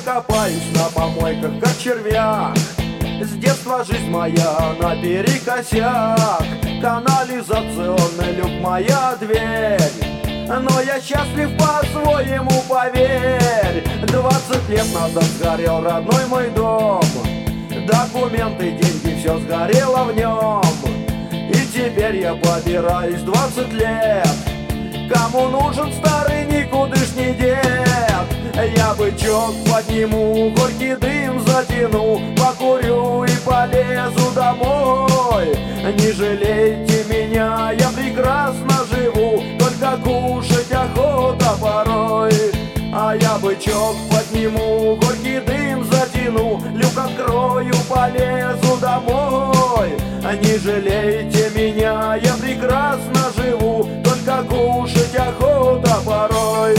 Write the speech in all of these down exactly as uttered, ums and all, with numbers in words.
копаюсь на помойках, как червяк. С детства жизнь моя наперекосяк. Канализационный люк моя дверь, но я счастлив по-своему, поверь. Двадцать лет назад сгорел родной мой дом. Документы, деньги, все сгорело в нем. И теперь я побираюсь двадцать лет. Кому нужен старый никудышний дед? Я бычок подниму, горький дым затяну, покурю и полезу домой. Не жалейте меня, я прекрасно живу, только кушать охота порой. А я бычок подниму, горький дым затяну, люк открою, полезу домой. Не жалейте меня, я прекрасно живу, только кушать охота порой.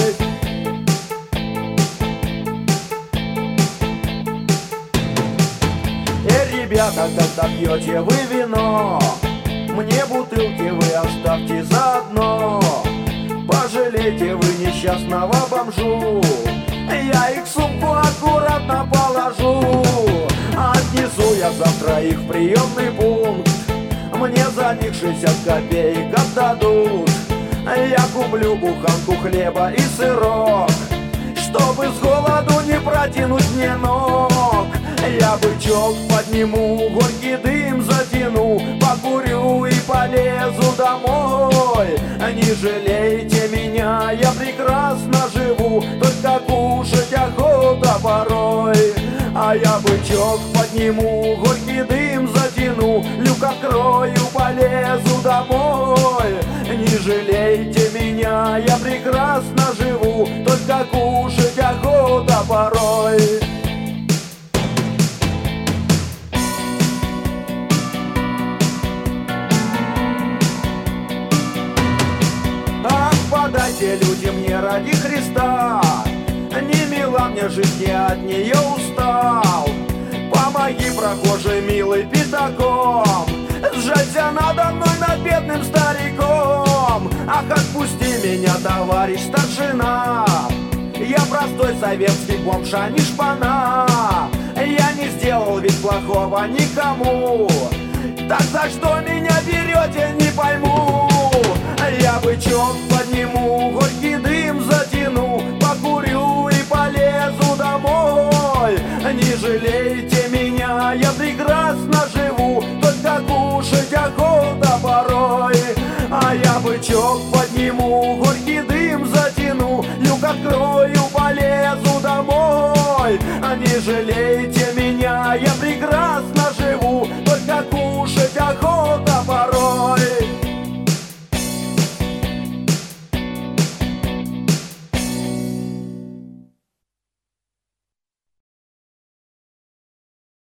Эй, ребята, когда пьете вы вино, мне бутылки вы оставьте заодно. Пожалейте вы несчастного бомжу, я их в сумку аккуратно положу. Отнесу я завтра их в приемный пункт, мне за них шестьдесят копеек отдадут. Я куплю буханку хлеба и сырок, чтобы с голоду не протянуть мне ног. Я бычок подниму, горький дым затяну, покурю и полезу домой. Не жалейте меня, я прекрасно живу, только кушать охота порой. А я бычок подниму, горький дым затяну, люк открою, полезу домой. Не жалейте меня, я прекрасно живу, только кушать охота порой. Ах, подайте люди мне ради Христа, не мила мне жизнь, я от нее устал. Помоги, прохожий милый, пятаком, сжалься надо мной, над бедным стариком. Ах, отпусти меня, товарищ старшина, я простой советский бомж, а не шпана. Я не сделал ведь плохого никому, так за что меня берете, не пойму. Я бычок подниму, горький дым затяну, покурю и полезу домой. Не жалейте меня, я прекрасно живу, только кушать охота порой. А я бычок подниму, горький дым затяну, люк открою, полезу домой. Не жалейте меня, я прекрасно